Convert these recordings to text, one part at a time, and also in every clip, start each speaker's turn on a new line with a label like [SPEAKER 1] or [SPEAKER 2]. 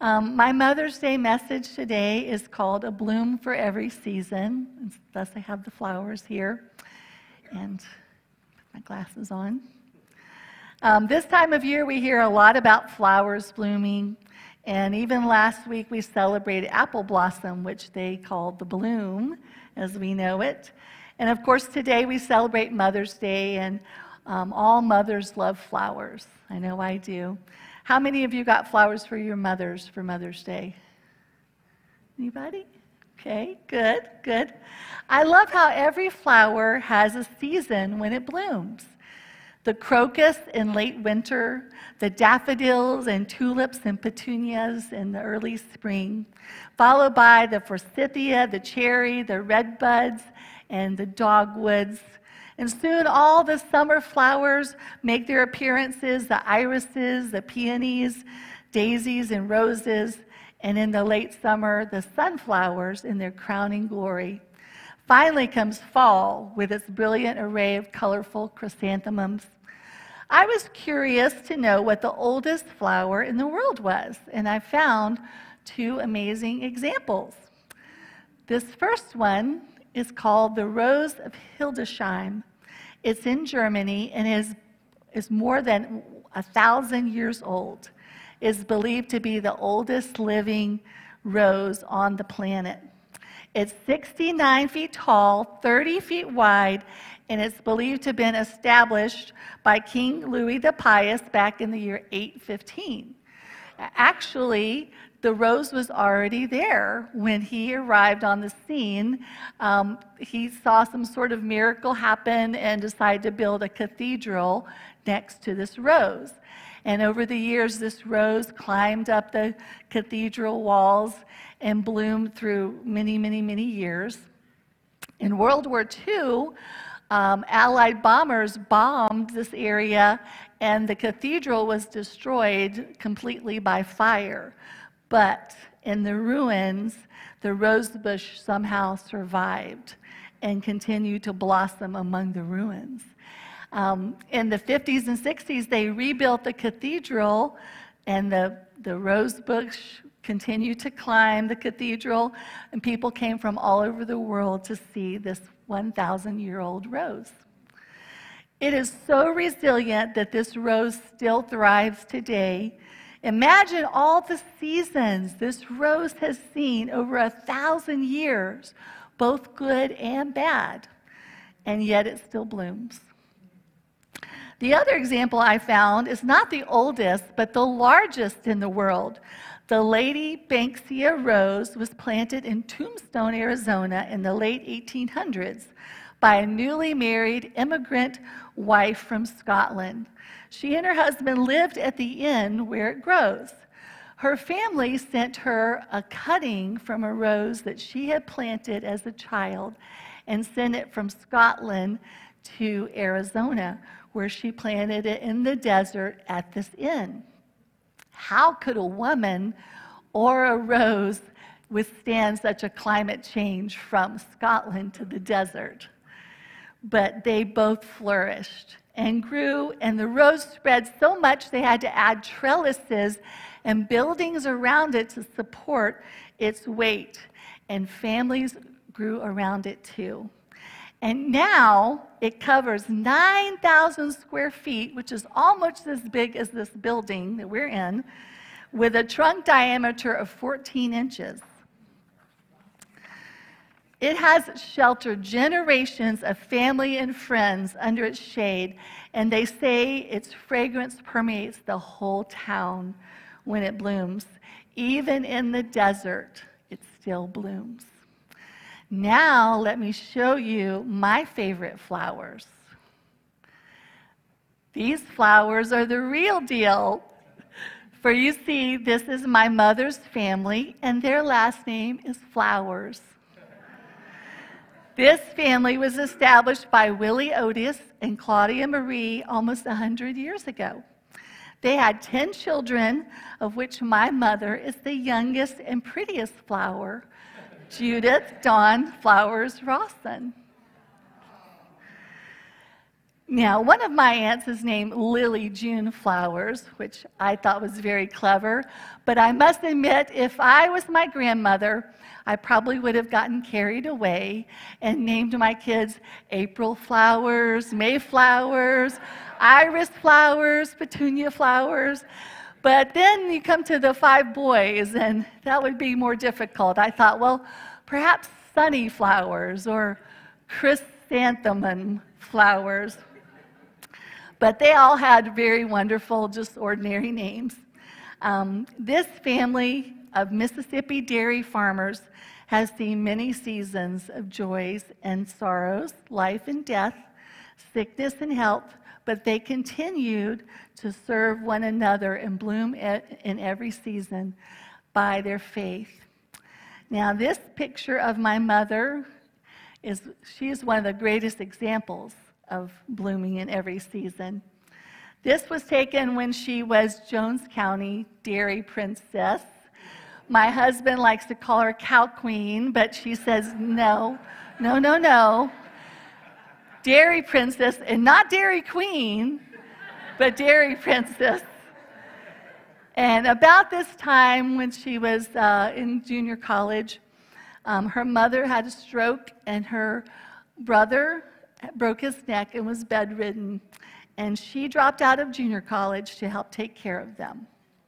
[SPEAKER 1] My Mother's Day message today is called A Bloom for Every Season. And thus I have the flowers here and put my glasses on. This time of year we hear a lot about flowers blooming, and even last week we celebrated apple blossom, which they called the bloom as we know it. And of course today we celebrate Mother's Day, and all mothers love flowers. I know I do. How many of you got flowers for your mothers for Mother's Day? Anybody? Okay, good, good. I love how every flower has a season when it blooms. The crocus in late winter, the daffodils and tulips and petunias in the early spring, followed by the forsythia, the cherry, the redbuds, and the dogwoods. And soon all the summer flowers make their appearances, the irises, the peonies, daisies, and roses. And in the late summer, the sunflowers in their crowning glory. Finally comes fall with its brilliant array of colorful chrysanthemums. I was curious to know what the oldest flower in the world was, and I found two amazing examples. This first one is called the Rose of Hildesheim. It's in Germany and is more than 1,000 years old. It's believed to be the oldest living rose on the planet. It's 69 feet tall, 30 feet wide, and it's believed to have been established by King Louis the Pious back in the year 815. Actually, the rose was already there when he arrived on the scene. He saw some sort of miracle happen and decided to build a cathedral next to this rose. And over the years, this rose climbed up the cathedral walls and bloomed through many, many, many years. In World War II, Allied bombers bombed this area, and the cathedral was destroyed completely by fire. But in the ruins, the rose bush somehow survived and continued to blossom among the ruins. In the 50s and 60s, they rebuilt the cathedral, and the rose bush continued to climb the cathedral, and people came from all over the world to see this 1,000-year-old rose. It is so resilient that this rose still thrives today. Imagine all the seasons this rose has seen over 1,000 years, both good and bad, and yet it still blooms. The other example I found is not the oldest, but the largest in the world. The Lady Banksia rose was planted in Tombstone, Arizona in the late 1800s by a newly married immigrant wife from Scotland. She and her husband lived at the inn where it grows. Her family sent her a cutting from a rose that she had planted as a child and sent it from Scotland to Arizona, where she planted it in the desert at this inn. How could a woman or a rose withstand such a climate change from Scotland to the desert? But they both flourished and grew, and the rose spread so much they had to add trellises and buildings around it to support its weight, and families grew around it too. And now it covers 9,000 square feet, which is almost as big as this building that we're in, with a trunk diameter of 14 inches. It has sheltered generations of family and friends under its shade, and they say its fragrance permeates the whole town when it blooms. Even in the desert, it still blooms. Now, let me show you my favorite flowers. These flowers are the real deal. For you see, this is my mother's family, and their last name is Flowers. This family was established by Willie Otis and Claudia Marie almost 100 years ago. They had 10 children, of which my mother is the youngest and prettiest flower, Judith Dawn Flowers Rawson. Now, one of my aunts is named Lily June Flowers, which I thought was very clever, but I must admit, if I was my grandmother, I probably would have gotten carried away and named my kids April Flowers, May Flowers, Iris Flowers, Petunia Flowers. But then you come to the 5 boys, and that would be more difficult. I thought, well, perhaps Sunny Flowers or Chrysanthemum Flowers. But they all had very wonderful, just ordinary names. This family of Mississippi dairy farmers has seen many seasons of joys and sorrows, life and death, sickness and health, but they continued to serve one another and bloom in every season by their faith. Now, this picture of my mother she is one of the greatest examples of blooming in every season. This was taken when she was Jones County Dairy Princess. My husband likes to call her Cow Queen, but she says no, no, no, no. Dairy Princess, and not Dairy Queen, but Dairy Princess. And about this time, when she was in junior college, her mother had a stroke, and her brother broke his neck and was bedridden, and she dropped out of junior college to help take care of them.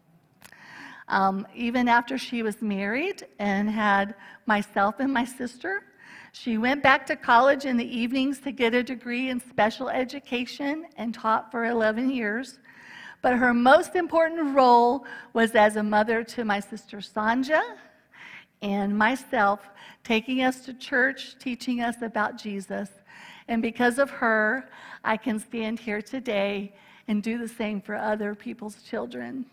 [SPEAKER 1] Even after she was married and had myself and my sister, she went back to college in the evenings to get a degree in special education and taught for 11 years. But her most important role was as a mother to my sister Sanja and myself, taking us to church, teaching us about Jesus. And because of her, I can stand here today and do the same for other people's children.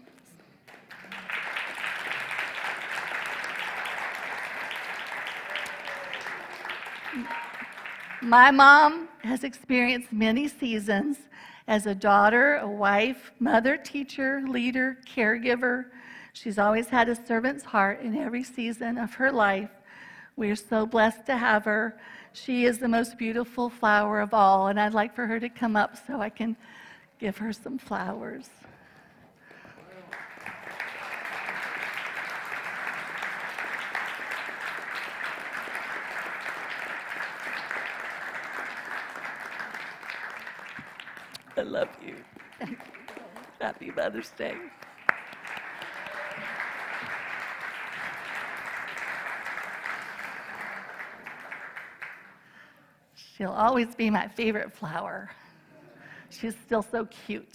[SPEAKER 1] My mom has experienced many seasons as a daughter, a wife, mother, teacher, leader, caregiver. She's always had a servant's heart in every season of her life. We are so blessed to have her. She is the most beautiful flower of all, and I'd like for her to come up so I can give her some flowers. I love you. Happy Mother's Day. She'll always be my favorite flower. She's still so cute.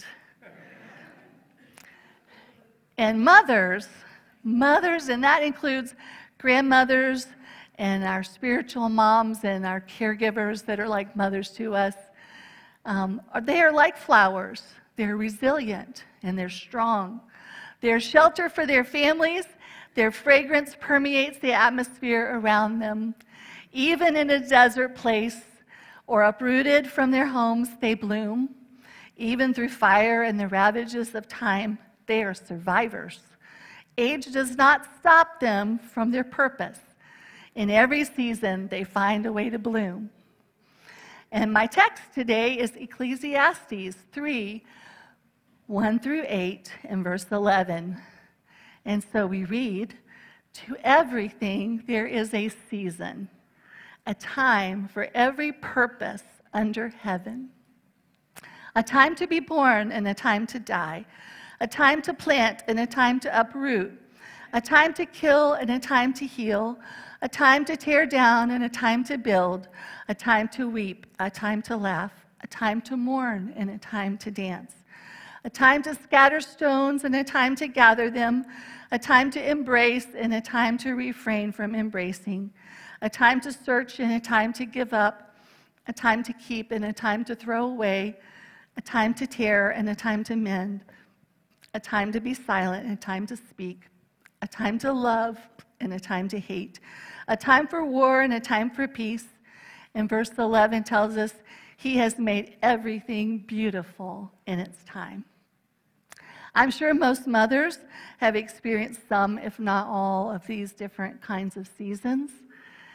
[SPEAKER 1] And mothers, and that includes grandmothers and our spiritual moms and our caregivers that are like mothers to us. They are like flowers. They're resilient and they're strong. They're shelter for their families. Their fragrance permeates the atmosphere around them. Even in a desert place or uprooted from their homes, they bloom. Even through fire and the ravages of time, they are survivors. Age does not stop them from their purpose. In every season, they find a way to bloom. And my text today is Ecclesiastes 3, 1 through 8, and verse 11. And so we read, "To everything there is a season, a time for every purpose under heaven. A time to be born and a time to die, a time to plant and a time to uproot, a time to kill and a time to heal, a time to tear down and a time to build, a time to weep, a time to laugh, a time to mourn and a time to dance, a time to scatter stones and a time to gather them, a time to embrace and a time to refrain from embracing, a time to search and a time to give up, a time to keep and a time to throw away, a time to tear and a time to mend, a time to be silent and a time to speak, a time to love and a time to hate, a time for war and a time for peace." And verse 11 tells us, "He has made everything beautiful in its time." I'm sure most mothers have experienced some, if not all, of these different kinds of seasons.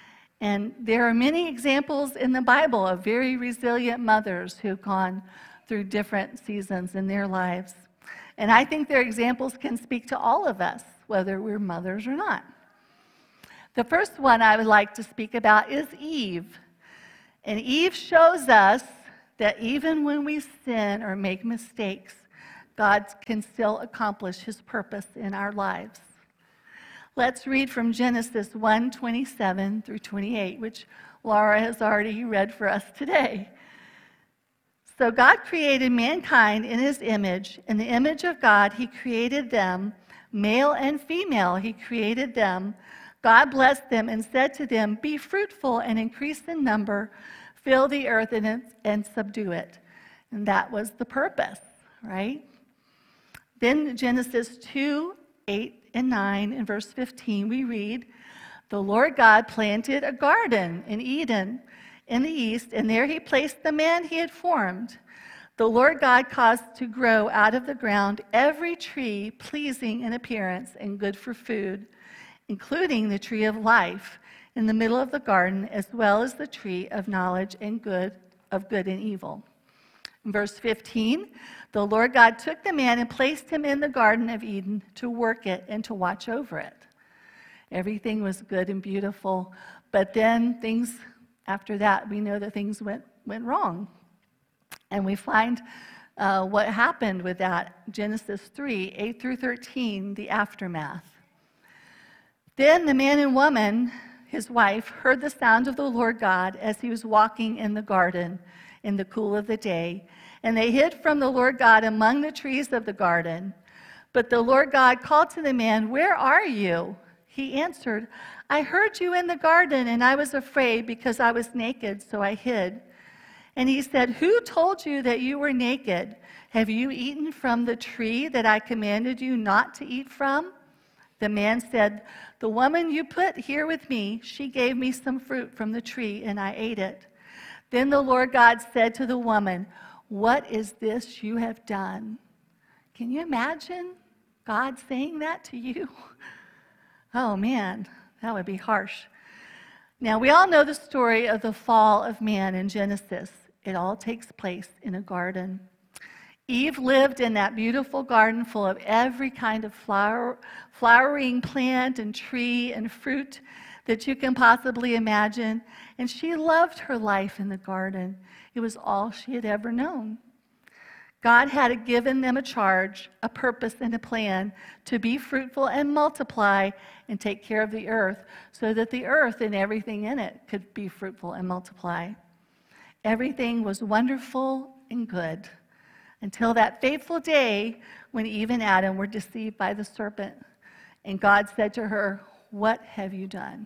[SPEAKER 1] And there are many examples in the Bible of very resilient mothers who've gone through different seasons in their lives. And I think their examples can speak to all of us, whether we're mothers or not. The first one I would like to speak about is Eve. And Eve shows us that even when we sin or make mistakes, God can still accomplish his purpose in our lives. Let's read from Genesis 1:27 through 28, which Laura has already read for us today. So God created mankind in his image. In the image of God, he created them, male and female, he created them. God blessed them and said to them, "Be fruitful and increase in number, fill the earth and subdue it." And that was the purpose, right? Then Genesis 2:8-9, in verse 15, we read, "The Lord God planted a garden in Eden in the east, and there he placed the man he had formed. The Lord God caused to grow out of the ground every tree pleasing in appearance and good for food, including the tree of life in the middle of the garden, as well as the tree of knowledge and of good and evil." In verse 15, "The Lord God took the man and placed him in the Garden of Eden to work it and to watch over it." Everything was good and beautiful, but then after that, we know that things went wrong. And we find what happened with that. Genesis 3:8-13, the aftermath. "Then the man and woman, his wife, heard the sound of the Lord God as he was walking in the garden in the cool of the day. And they hid from the Lord God among the trees of the garden. But the Lord God called to the man, 'Where are you?' He answered, 'I heard you in the garden, and I was afraid because I was naked, so I hid.' And he said, 'Who told you that you were naked? Have you eaten from the tree that I commanded you not to eat from?' The man said, 'The woman you put here with me, she gave me some fruit from the tree, and I ate it.' Then the Lord God said to the woman, 'What is this you have done?'" Can you imagine God saying that to you? Oh man, that would be harsh. Now, we all know the story of the fall of man in Genesis. It all takes place in a garden. Eve lived in that beautiful garden full of every kind of flowering plant and tree and fruit that you can possibly imagine. And she loved her life in the garden. It was all she had ever known. God had given them a charge, a purpose, and a plan to be fruitful and multiply and take care of the earth so that the earth and everything in it could be fruitful and multiply. Everything was wonderful and good until that fateful day when Eve and Adam were deceived by the serpent. And God said to her, "What have you done?"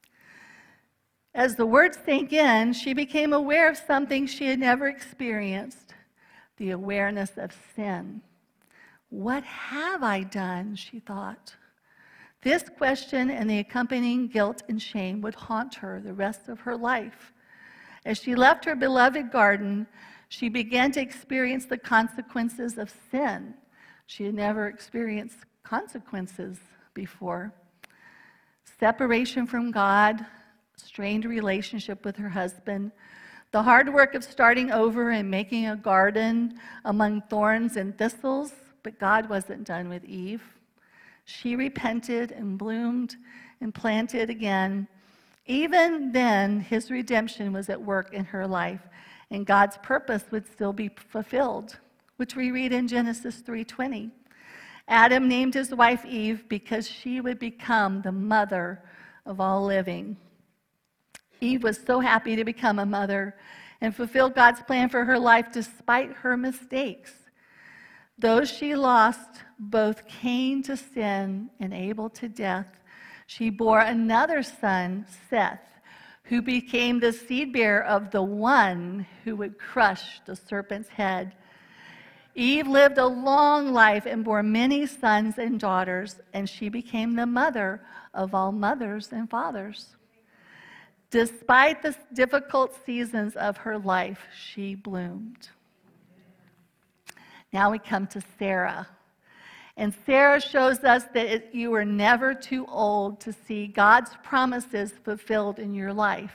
[SPEAKER 1] As the words sank in, she became aware of something she had never experienced, the awareness of sin. "What have I done?" she thought. This question and the accompanying guilt and shame would haunt her the rest of her life. As she left her beloved garden, she began to experience the consequences of sin. She had never experienced consequences before. Separation from God, strained relationship with her husband, the hard work of starting over and making a garden among thorns and thistles, but God wasn't done with Eve. She repented and bloomed and planted again. Even then, his redemption was at work in her life, and God's purpose would still be fulfilled, which we read in Genesis 3:20. Adam named his wife Eve because she would become the mother of all living. Eve was so happy to become a mother and fulfill God's plan for her life despite her mistakes. Though she lost both Cain to sin and Abel to death, she bore another son, Seth, who became the seed bearer of the one who would crush the serpent's head. Eve lived a long life and bore many sons and daughters, and she became the mother of all mothers and fathers. Despite the difficult seasons of her life, she bloomed. Now we come to Sarah. And Sarah shows us that you are never too old to see God's promises fulfilled in your life.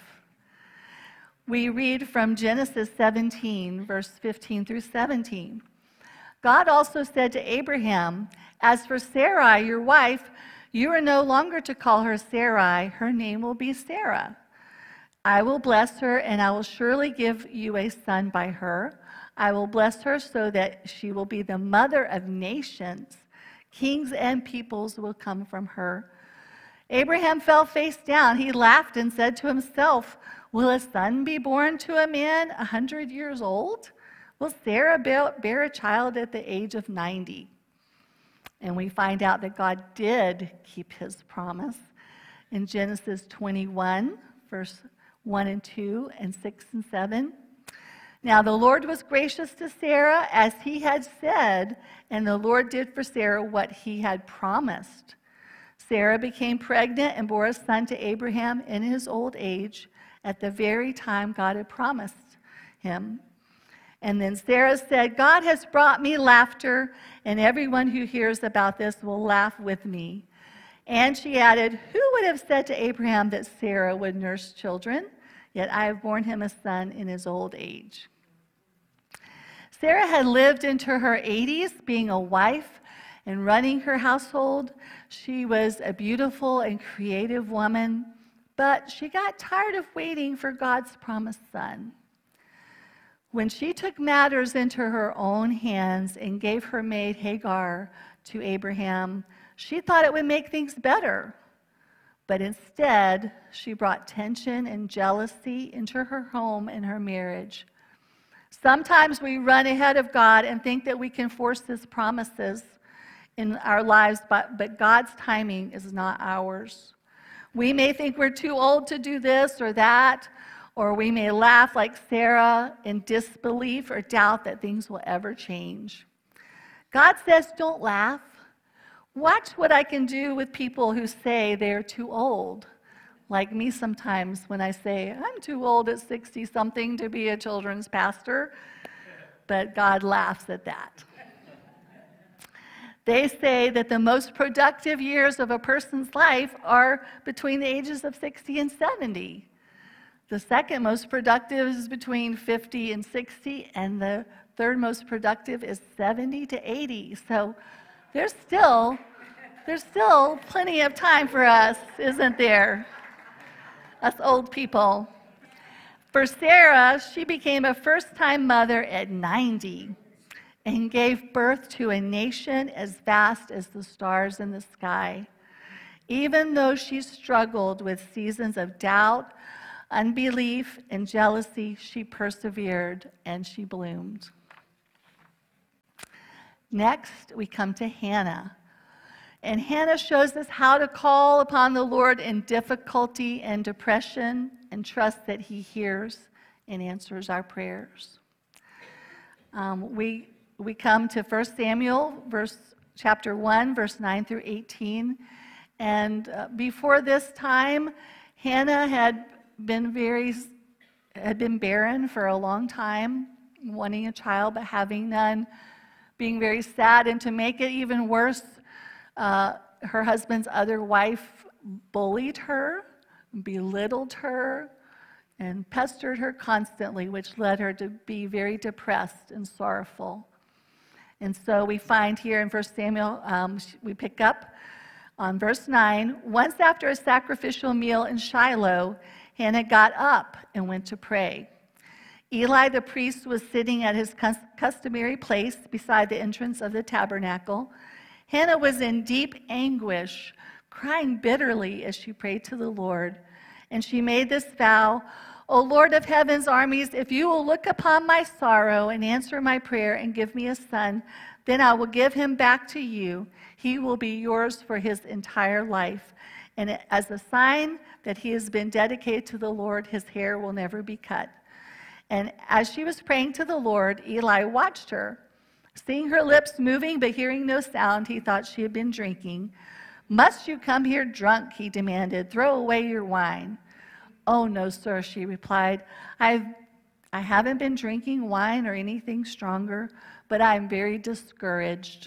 [SPEAKER 1] We read from Genesis 17, verse 15 through 17. God also said to Abraham, "As for Sarai, your wife, you are no longer to call her Sarai. Her name will be Sarah. I will bless her, and I will surely give you a son by her. I will bless her so that she will be the mother of nations. Kings and peoples will come from her." Abraham fell face down. He laughed and said to himself, "Will a son be born to a man 100 years old? Will Sarah bear a child at the age of 90? And we find out that God did keep his promise in Genesis 21, verse 1 and 2, and 6 and 7. Now the Lord was gracious to Sarah as he had said, and the Lord did for Sarah what he had promised. Sarah became pregnant and bore a son to Abraham in his old age at the very time God had promised him. And then Sarah said, "God has brought me laughter, and everyone who hears about this will laugh with me." And she added, "Who would have said to Abraham that Sarah would nurse children? Yet I have borne him a son in his old age." Sarah had lived into her 80s, being a wife and running her household. She was a beautiful and creative woman, but she got tired of waiting for God's promised son. When she took matters into her own hands and gave her maid Hagar to Abraham, she thought it would make things better. But instead, she brought tension and jealousy into her home and her marriage. Sometimes we run ahead of God and think that we can force his promises in our lives, but God's timing is not ours. We may think we're too old to do this or that, or we may laugh like Sarah in disbelief or doubt that things will ever change. God says, don't laugh. Watch what I can do with people who say they're too old. Like me sometimes when I say, I'm too old at 60-something to be a children's pastor. But God laughs at that. They say that the most productive years of a person's life are between the ages of 60 and 70. The second most productive is between 50 and 60, and the third most productive is 70 to 80. So there's still plenty of time for us, isn't there? Us old people. For Sarah, she became a first-time mother at 90 and gave birth to a nation as vast as the stars in the sky. Even though she struggled with seasons of doubt, unbelief, and jealousy, she persevered and she bloomed. Next, we come to Hannah. And Hannah shows us how to call upon the Lord in difficulty and depression and trust that he hears and answers our prayers. We come to 1 Samuel, chapter 1, verse 9 through 18. And before this time, Hannah had been barren for a long time, wanting a child but having none, being very sad. And to make it even worse, her husband's other wife bullied her, belittled her, and pestered her constantly, which led her to be very depressed and sorrowful. And so we find here in 1 Samuel, we pick up on verse 9. Once after a sacrificial meal in Shiloh, Hannah got up and went to pray. Eli the priest was sitting at his customary place beside the entrance of the tabernacle. Hannah was in deep anguish, crying bitterly as she prayed to the Lord. And she made this vow, "O Lord of heaven's armies, if you will look upon my sorrow and answer my prayer and give me a son, then I will give him back to you. He will be yours for his entire life. And as a sign that he has been dedicated to the Lord, his hair will never be cut." And as she was praying to the Lord, Eli watched her. Seeing her lips moving but hearing no sound, he thought she had been drinking. "Must you come here drunk?" he demanded. "Throw away your wine." "Oh, no, sir," she replied. I haven't been drinking wine or anything stronger, but I'm very discouraged.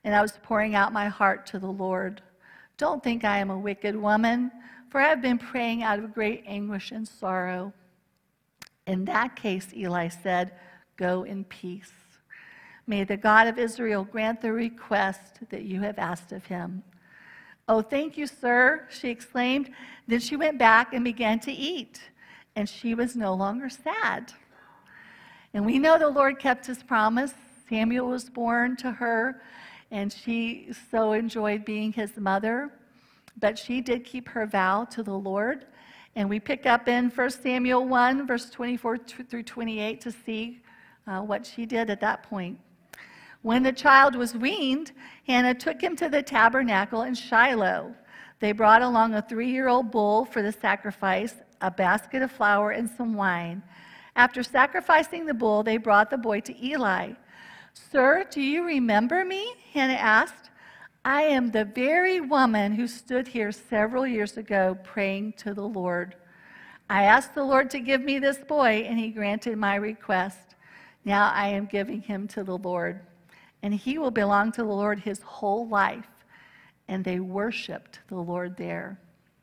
[SPEAKER 1] and I was pouring out my heart to the Lord. Don't think I am a wicked woman, for I have been praying out of great anguish and sorrow." "In that case," Eli said, "go in peace. May the God of Israel grant the request that you have asked of him." "Oh, thank you, sir," she exclaimed. Then she went back and began to eat, and she was no longer sad. And we know the Lord kept his promise. Samuel was born to her, and she so enjoyed being his mother. But she did keep her vow to the Lord. And we pick up in 1 Samuel 1, verse 24 through 28 to see what she did at that point. "When the child was weaned, Hannah took him to the tabernacle in Shiloh. They brought along a 3-year-old bull for the sacrifice, a basket of flour, and some wine. After sacrificing the bull, they brought the boy to Eli. 'Sir, do you remember me?' Hannah asked. 'I am the very woman who stood here several years ago praying to the Lord. I asked the Lord to give me this boy, and he granted my request. Now I am giving him to the Lord, and he will belong to the Lord his whole life.' And they worshiped the Lord there."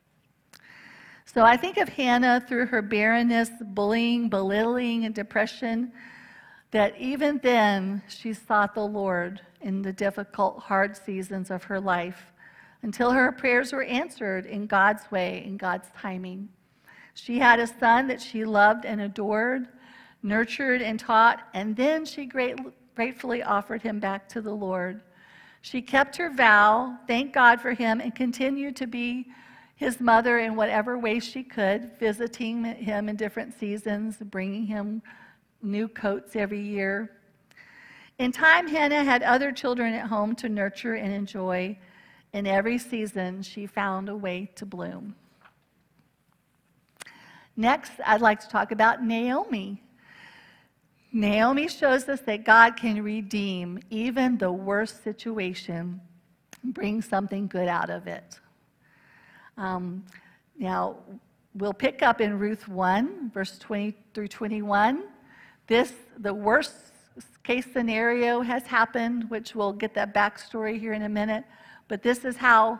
[SPEAKER 1] So I think of Hannah through her barrenness, bullying, belittling, and depression, that even then she sought the Lord in the difficult, hard seasons of her life until her prayers were answered in God's way, in God's timing. She had a son that she loved and adored, nurtured and taught, and then she gratefully offered him back to the Lord. She kept her vow, thanked God for him, and continued to be his mother in whatever way she could, visiting him in different seasons, bringing him new coats every year. In time, Hannah had other children at home to nurture and enjoy. In every season, she found a way to bloom. Next, I'd like to talk about Naomi. Naomi shows us that God can redeem even the worst situation and bring something good out of it. Now, we'll pick up in Ruth 1, verse 20 through 21. The worst case scenario has happened, which we'll get that backstory here in a minute. But this is how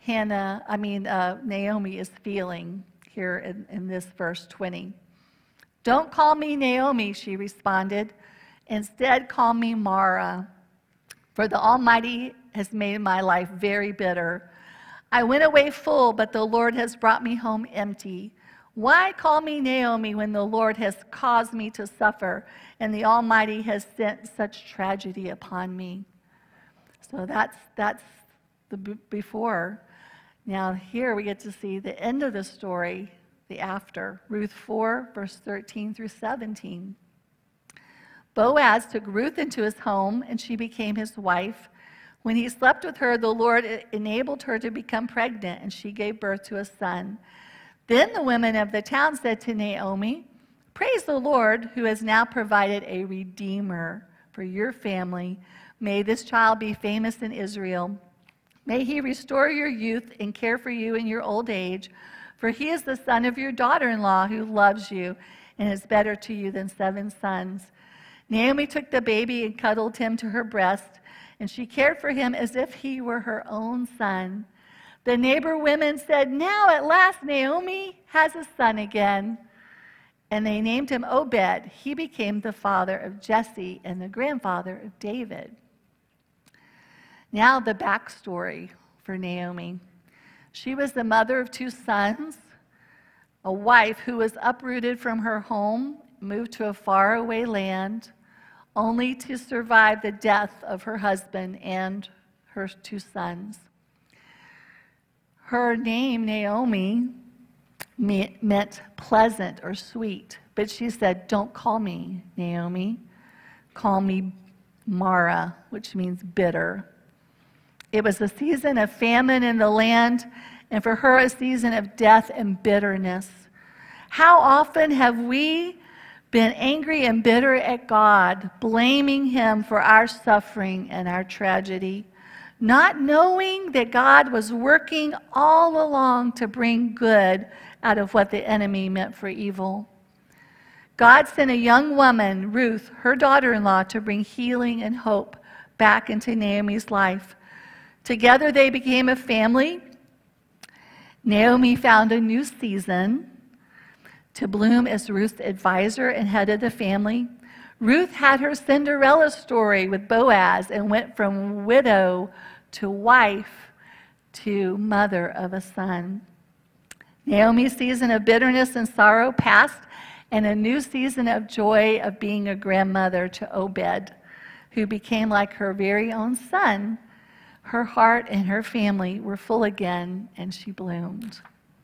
[SPEAKER 1] Naomi is feeling here in this verse 20. "Don't call me Naomi," she responded. "Instead, call me Mara, for the Almighty has made my life very bitter. I went away full, but the Lord has brought me home empty. Why call me Naomi when the Lord has caused me to suffer and the Almighty has sent such tragedy upon me?" So that's the before. Now here we get to see the end of the story, the after. Ruth 4, verse 13 through 17. "Boaz took Ruth into his home, and she became his wife. When he slept with her, the Lord enabled her to become pregnant, and she gave birth to a son. Then the women of the town said to Naomi, 'Praise the Lord, who has now provided a redeemer for your family. May this child be famous in Israel. May he restore your youth and care for you in your old age, for he is the son of your daughter-in-law who loves you and is better to you than 7 sons.' Naomi took the baby and cuddled him to her breast, and she cared for him as if he were her own son. The neighbor women said, 'Now at last Naomi has a son again.' And they named him Obed. He became the father of Jesse and the grandfather of David." Now the backstory for Naomi. She was the mother of 2 sons, a wife who was uprooted from her home, moved to a faraway land, only to survive the death of her husband and her 2 sons. Her name, Naomi, meant pleasant or sweet, but she said, "Don't call me Naomi, call me Mara," which means bitter. It was a season of famine in the land, and for her a season of death and bitterness. How often have we been angry and bitter at God, blaming him for our suffering and our tragedy, not knowing that God was working all along to bring good out of what the enemy meant for evil? God sent a young woman, Ruth, her daughter-in-law, to bring healing and hope back into Naomi's life. Together they became a family. Naomi found a new season to bloom as Ruth's advisor and head of the family. Ruth had her Cinderella story with Boaz and went from widow to wife to mother of a son. Naomi's season of bitterness and sorrow passed, and a new season of joy of being a grandmother to Obed, who became like her very own son. Her heart and her family were full again, and she bloomed.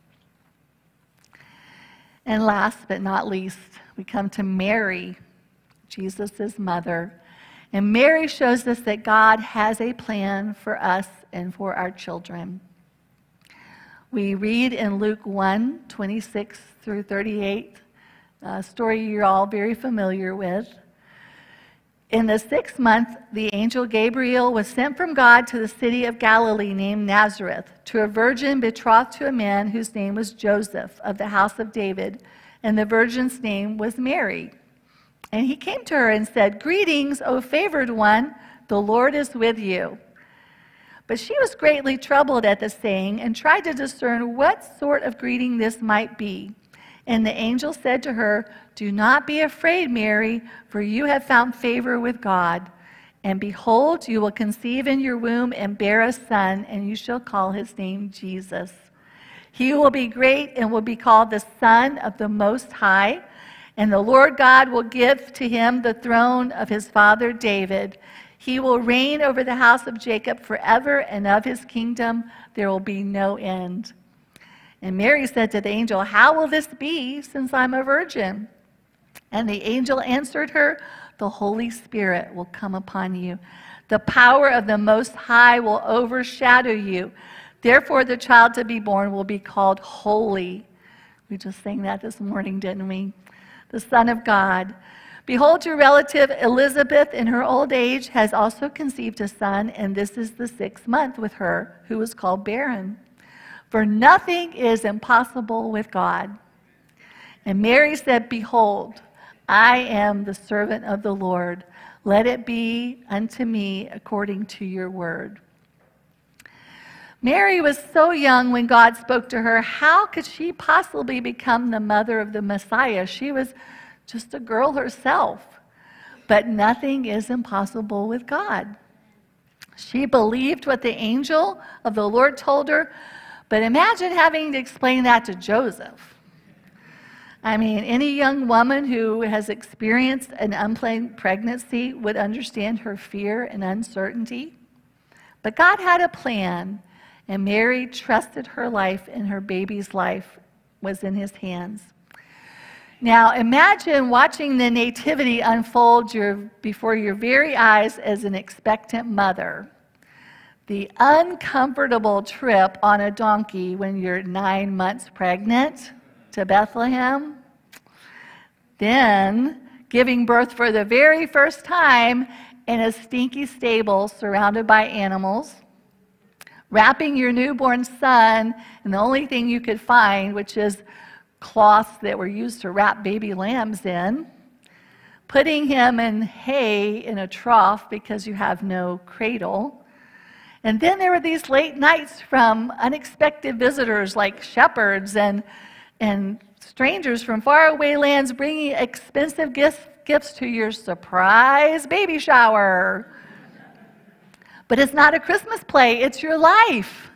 [SPEAKER 1] And last but not least, we come to Mary, Jesus' mother. And Mary shows us that God has a plan for us and for our children. We read in Luke 1:26 through 38, a story you're all very familiar with. In the 6th month, the angel Gabriel was sent from God to the city of Galilee named Nazareth, to a virgin betrothed to a man whose name was Joseph, of the house of David, and the virgin's name was Mary. And he came to her and said, "Greetings, O favored one, the Lord is with you." But she was greatly troubled at the saying and tried to discern what sort of greeting this might be. And the angel said to her, "Do not be afraid, Mary, for you have found favor with God. And behold, you will conceive in your womb and bear a son, and you shall call his name Jesus. He will be great and will be called the Son of the Most High. And the Lord God will give to him the throne of his father David. He will reign over the house of Jacob forever, and of his kingdom there will be no end." And Mary said to the angel, "How will this be, since I'm a virgin?" And the angel answered her, "The Holy Spirit will come upon you. The power of the Most High will overshadow you. Therefore, the child to be born will be called Holy." We just sang that this morning, didn't we? The Son of God. "Behold, your relative Elizabeth in her old age has also conceived a son, and this is the 6th month with her, who is called barren. For nothing is impossible with God." And Mary said, "Behold, I am the servant of the Lord. Let it be unto me according to your word." Mary was so young when God spoke to her. How could she possibly become the mother of the Messiah? She was just a girl herself. But nothing is impossible with God. She believed what the angel of the Lord told her, but imagine having to explain that to Joseph. I mean, any young woman who has experienced an unplanned pregnancy would understand her fear and uncertainty. But God had a plan, and Mary trusted her life, and her baby's life was in his hands. Now, imagine watching the nativity unfold before your very eyes as an expectant mother. The uncomfortable trip on a donkey when you're 9 months pregnant to Bethlehem. Then giving birth for the very first time in a stinky stable surrounded by animals. Wrapping your newborn son in the only thing you could find, which is cloths that were used to wrap baby lambs in. Putting him in hay in a trough because you have no cradle. And then there were these late nights from unexpected visitors like shepherds and strangers from faraway lands bringing expensive gifts to your surprise baby shower. But it's not a Christmas play, it's your life.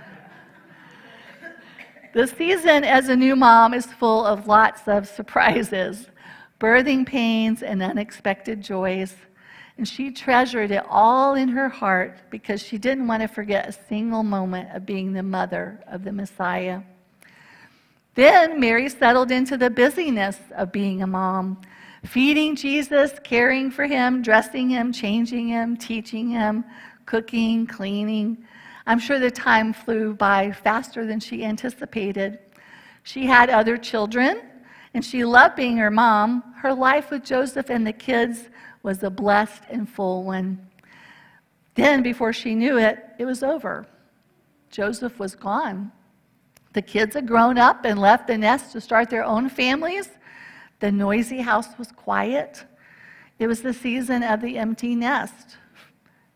[SPEAKER 1] The season as a new mom is full of lots of surprises, birthing pains, and unexpected joys. And she treasured it all in her heart because she didn't want to forget a single moment of being the mother of the Messiah. Then Mary settled into the busyness of being a mom, feeding Jesus, caring for him, dressing him, changing him, teaching him, cooking, cleaning. I'm sure the time flew by faster than she anticipated. She had other children, and she loved being her mom. Her life with Joseph and the kids was a blessed and full one. Then, before she knew it, it was over. Joseph was gone. The kids had grown up and left the nest to start their own families. The noisy house was quiet. It was the season of the empty nest.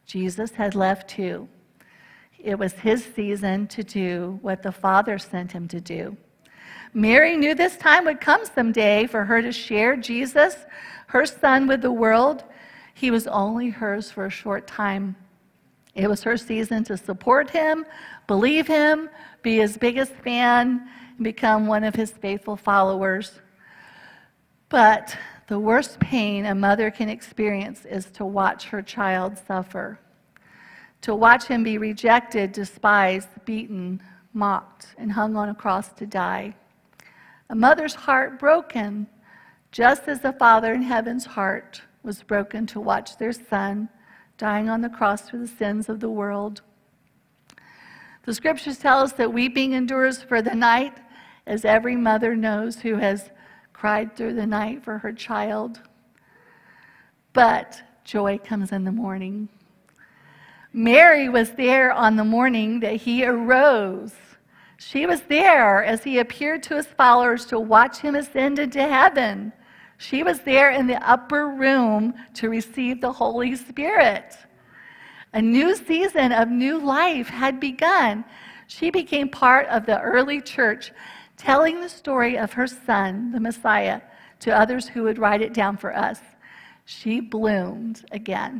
[SPEAKER 1] Jesus had left too. It was his season to do what the Father sent him to do. Mary knew this time would come someday for her to share Jesus, her son, with the world. He was only hers for a short time. It was her season to support him, believe him, be his biggest fan, and become one of his faithful followers. But the worst pain a mother can experience is to watch her child suffer, to watch him be rejected, despised, beaten, mocked, and hung on a cross to die. A mother's heart broken, just as the Father in heaven's heart was broken to watch their son dying on the cross for the sins of the world. The scriptures tell us that weeping endures for the night, as every mother knows who has cried through the night for her child. But joy comes in the morning. Mary was there on the morning that he arose. She was there as he appeared to his followers to watch him ascend into heaven. She was there in the upper room to receive the Holy Spirit. A new season of new life had begun. She became part of the early church, telling the story of her son, the Messiah, to others who would write it down for us. She bloomed again.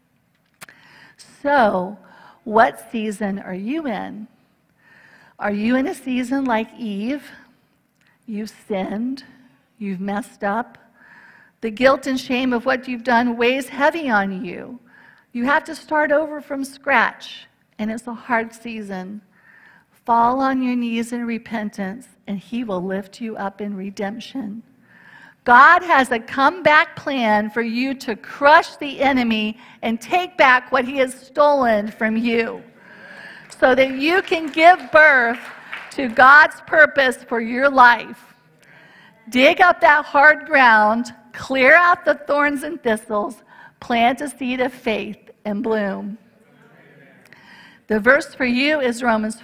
[SPEAKER 1] So, what season are you in? Are you in a season like Eve? You've sinned, you've messed up. The guilt and shame of what you've done weighs heavy on you. You have to start over from scratch, and it's a hard season. Fall on your knees in repentance, and he will lift you up in redemption. God has a comeback plan for you to crush the enemy and take back what he has stolen from you, so that you can give birth to God's purpose for your life. Dig up that hard ground, clear out the thorns and thistles, plant a seed of faith, and bloom. The verse for you is Romans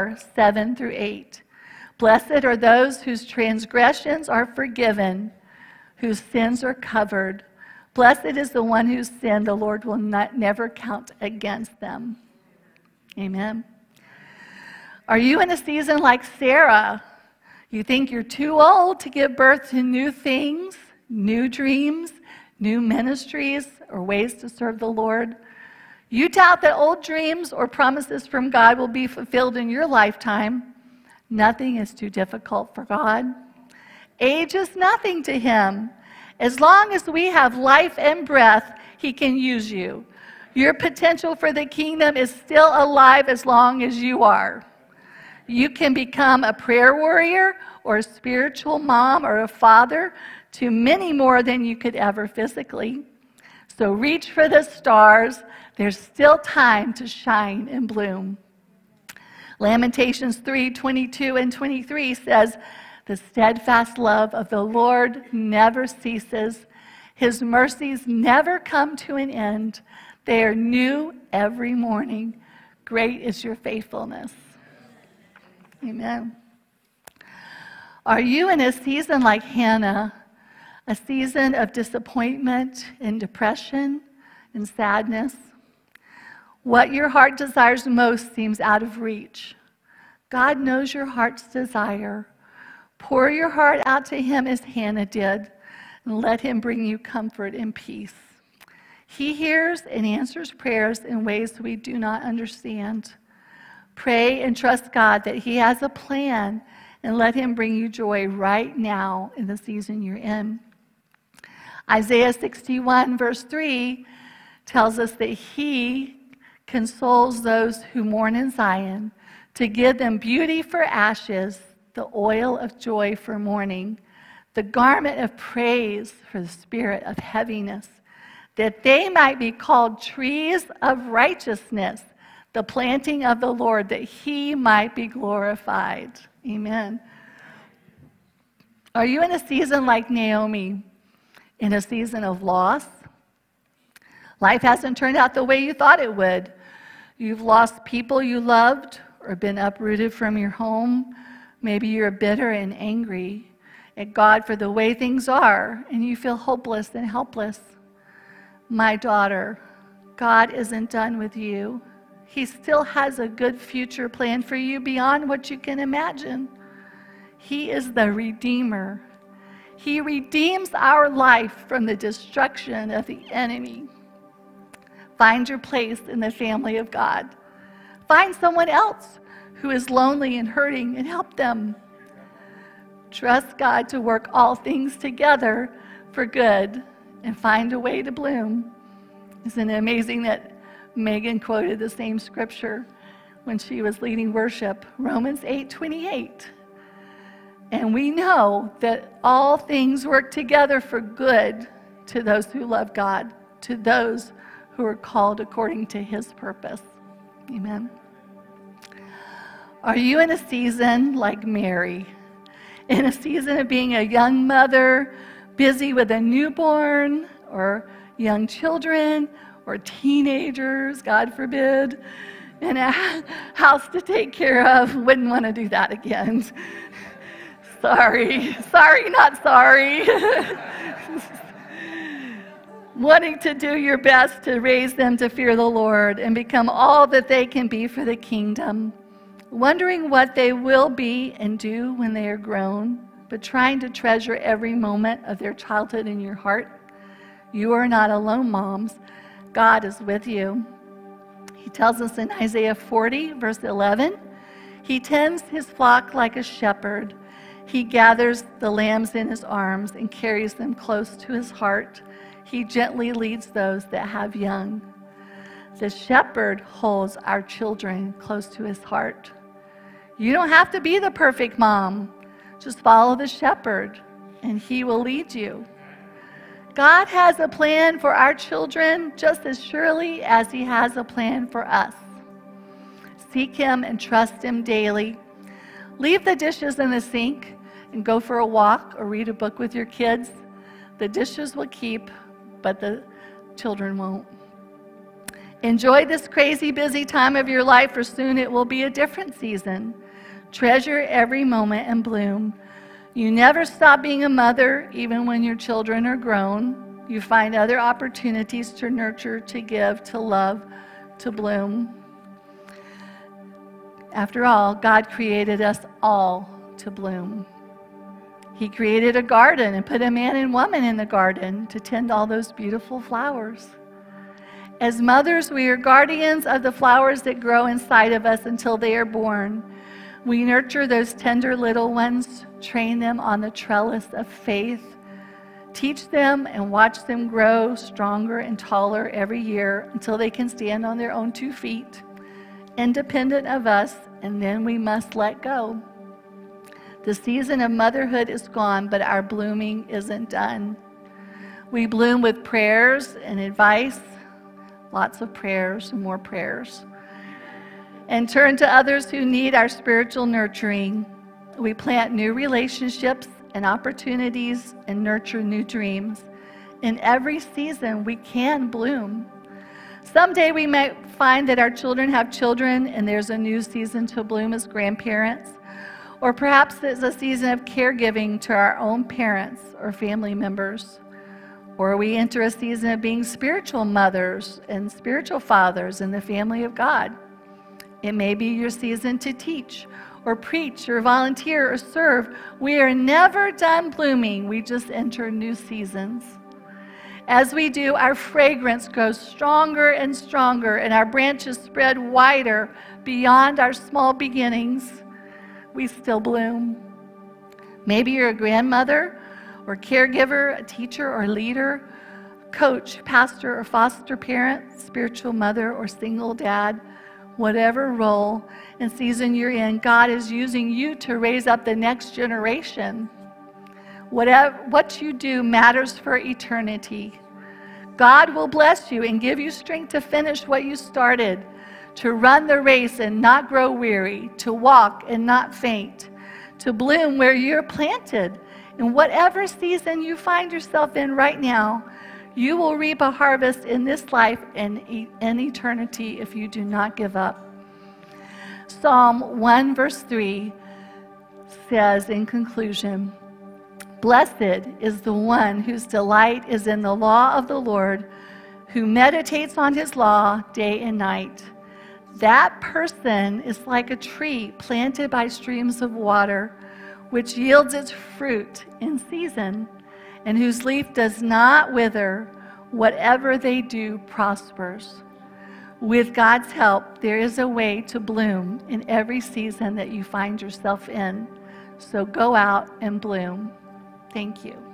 [SPEAKER 1] 4:7-8. Blessed are those whose transgressions are forgiven, whose sins are covered. Blessed is the one whose sin the Lord will never count against them. Amen. Are you in a season like Sarah? You think you're too old to give birth to new things, new dreams, new ministries, or ways to serve the Lord? You doubt that old dreams or promises from God will be fulfilled in your lifetime. Nothing is too difficult for God. Age is nothing to him. As long as we have life and breath, he can use you. Your potential for the kingdom is still alive as long as you are. You can become a prayer warrior or a spiritual mom or a father to many more than you could ever physically. So reach for the stars. There's still time to shine and bloom. Lamentations 3:22-23 says, the steadfast love of the Lord never ceases. His mercies never come to an end. They are new every morning. Great is your faithfulness. Amen. Are you in a season like Hannah, a season of disappointment and depression and sadness? What your heart desires most seems out of reach. God knows your heart's desire. Pour your heart out to him as Hannah did, and let him bring you comfort and peace. He hears and answers prayers in ways we do not understand. Pray and trust God that he has a plan, and let him bring you joy right now in the season you're in. Isaiah 61 verse 3 tells us that he consoles those who mourn in Zion, to give them beauty for ashes, the oil of joy for mourning, the garment of praise for the spirit of heaviness, that they might be called trees of righteousness, the planting of the Lord, that he might be glorified. Amen. Are you in a season like Naomi, in a season of loss? Life hasn't turned out the way you thought it would. You've lost people you loved or been uprooted from your home. Maybe you're bitter and angry at God for the way things are, and you feel hopeless and helpless. My daughter, God isn't done with you. He still has a good future plan for you beyond what you can imagine. He is the Redeemer. He redeems our life from the destruction of the enemy. Find your place in the family of God. Find someone else who is lonely and hurting and help them. Trust God to work all things together for good and find a way to bloom. Isn't it amazing that Megan quoted the same scripture when she was leading worship, Romans 8:28. And we know that all things work together for good to those who love God, to those who are called according to his purpose. Amen. Are you in a season like Mary? In a season of being a young mother, busy with a newborn, or young children, or teenagers, God forbid, and a house to take care of? Wouldn't want to do that again. Sorry, not sorry. Wanting to do your best to raise them to fear the Lord and become all that they can be for the kingdom. Wondering what they will be and do when they are grown, but trying to treasure every moment of their childhood in your heart. You are not alone, moms. God is with you. He tells us in Isaiah 40, verse 11, he tends his flock like a shepherd. He gathers the lambs in his arms and carries them close to his heart. He gently leads those that have young. The shepherd holds our children close to his heart. You don't have to be the perfect mom. Just follow the shepherd, and he will lead you. God has a plan for our children just as surely as he has a plan for us. Seek him and trust him daily. Leave the dishes in the sink and go for a walk or read a book with your kids. The dishes will keep, but the children won't. Enjoy this crazy busy time of your life, for soon it will be a different season. Treasure every moment and bloom. You never stop being a mother, even when your children are grown. You find other opportunities to nurture, to give, to love, to bloom. After all, God created us all to bloom. He created a garden and put a man and woman in the garden to tend all those beautiful flowers. As mothers, we are guardians of the flowers that grow inside of us until they are born. We nurture those tender little ones, train them on the trellis of faith, teach them and watch them grow stronger and taller every year until they can stand on their own 2 feet, independent of us, and then we must let go. The season of motherhood is gone, but our blooming isn't done. We bloom with prayers and advice, lots of prayers and more prayers, and turn to others who need our spiritual nurturing. We plant new relationships and opportunities and nurture new dreams. In every season, we can bloom. Someday we might find that our children have children and there's a new season to bloom as grandparents. Or perhaps it's a season of caregiving to our own parents or family members. Or we enter a season of being spiritual mothers and spiritual fathers in the family of God. It may be your season to teach or preach or volunteer or serve. We are never done blooming. We just enter new seasons. As we do, our fragrance grows stronger and stronger, and our branches spread wider beyond our small beginnings. We still bloom. Maybe you're a grandmother or caregiver, a teacher or leader, coach, pastor or foster parent, spiritual mother or single dad. Whatever role and season you're in, God is using you to raise up the next generation. What you do matters for eternity. God will bless you and give you strength to finish what you started, to run the race and not grow weary, to walk and not faint, to bloom where you're planted. In whatever season you find yourself in right now, you will reap a harvest in this life and in eternity if you do not give up. Psalm 1 verse 3 says in conclusion, "Blessed is the one whose delight is in the law of the Lord, who meditates on his law day and night. That person is like a tree planted by streams of water, which yields its fruit in season, and whose leaf does not wither. Whatever they do prospers. With God's help, there is a way to bloom in every season that you find yourself in. So go out and bloom. Thank you.